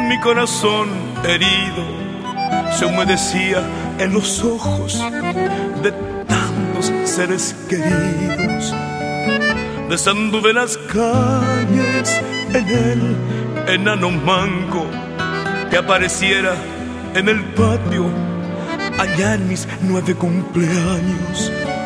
Mi corazón herido se humedecía en los ojos de tantos seres queridos. Desanduve las calles en el enano manco que apareciera en el patio allá en mis 9 cumpleaños.